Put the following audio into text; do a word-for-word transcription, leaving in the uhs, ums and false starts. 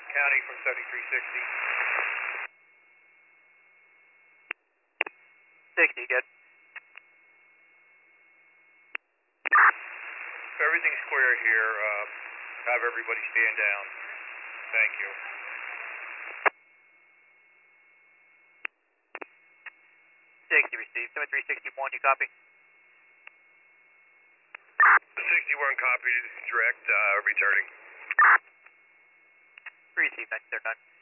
County from seventy-three sixty. sixty, good. Everything's square here. Uh, have everybody stand down. Thank you. sixty received. seventy-three sixty-one, you copy? sixty-one copied, direct, uh, returning. Received, next, they're done.